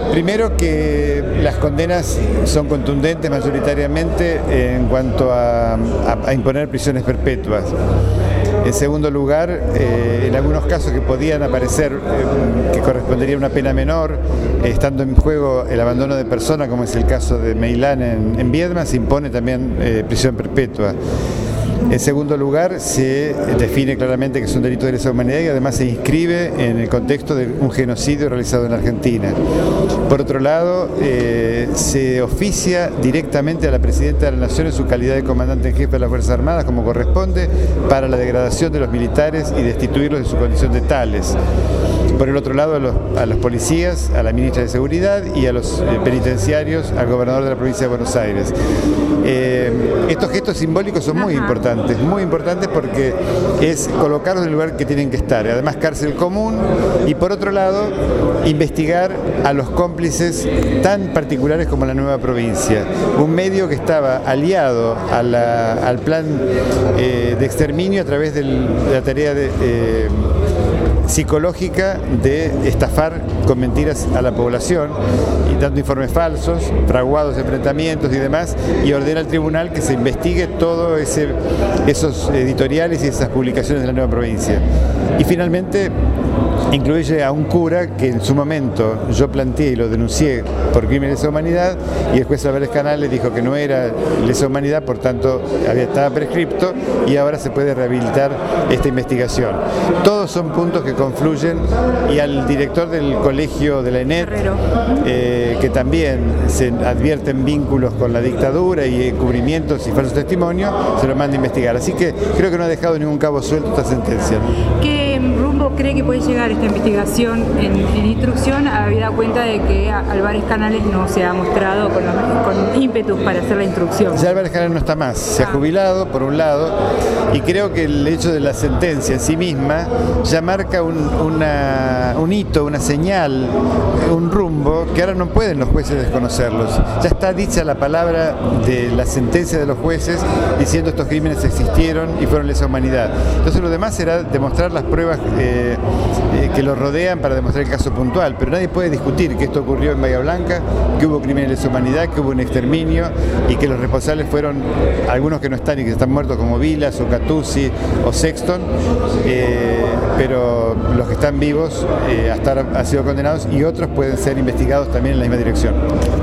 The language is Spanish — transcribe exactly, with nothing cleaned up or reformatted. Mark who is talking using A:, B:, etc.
A: primero que las condenas son contundentes mayoritariamente en cuanto a, a, a imponer prisiones perpetuas. En segundo lugar, eh, en algunos casos que podían aparecer eh, que correspondería a una pena menor, eh, estando en juego el abandono de persona, como es el caso de Meilán en, en Viedma, se impone también eh, prisión perpetua. En segundo lugar, se define claramente que es un delito de lesa humanidad y además se inscribe en el contexto de un genocidio realizado en Argentina. Por otro lado, eh, se oficia directamente a la Presidenta de la Nación en su calidad de comandante en jefe de las Fuerzas Armadas, como corresponde, para la degradación de los militares y destituirlos de su condición de tales. Por el otro lado, a los, a los policías, a la ministra de Seguridad y a los eh, penitenciarios, al gobernador de la provincia de Buenos Aires. Eh, estos gestos simbólicos son muy importantes, muy importantes porque es colocarlos en el lugar que tienen que estar. Además, cárcel común y, por otro lado, investigar a los cómplices tan particulares como la nueva provincia. Un medio que estaba aliado a la, al plan eh, de exterminio a través del, de la tarea de... Eh, psicológica de estafar con mentiras a la población y dando informes falsos, fraguados enfrentamientos y demás, y ordena al tribunal que se investigue todos esos editoriales y esas publicaciones de la nueva provincia. Y finalmente incluye a un cura que en su momento yo planteé y lo denuncié por crimen de lesa humanidad y el juez Álvarez Canales dijo que no era lesa humanidad, por tanto había, estaba prescripto y ahora se puede rehabilitar esta investigación. Todos son puntos que confluyen y al director del colegio de la ENET, eh, que también se advierten vínculos con la dictadura y encubrimientos y falsos testimonios, se lo manda a investigar. Así que creo que no ha dejado ningún cabo suelto esta sentencia.
B: ¿Qué rumbo cree que puede llegar esta investigación en, en instrucción, habida cuenta de que Álvarez Canales no se ha mostrado con, los, con ímpetus para hacer la instrucción?
A: Ya Álvarez Canales no está más, se ha jubilado por un lado, y creo que el hecho de la sentencia en sí misma ya marca un, una, un hito, una señal, un rumbo que ahora no pueden los jueces desconocerlos. Ya está dicha la palabra de la sentencia de los jueces diciendo estos crímenes existieron y fueron lesa humanidad. Entonces lo demás será demostrar las pruebas eh, eh, que lo rodean para demostrar el caso puntual, pero nadie puede discutir que esto ocurrió en Bahía Blanca, que hubo crímenes de lesa humanidad, que hubo un exterminio y que los responsables fueron algunos que no están y que están muertos como Vilas o Catuzzi o Sexton, eh, pero los que están vivos eh, hasta ahora han sido condenados y otros pueden ser investigados también en la misma dirección.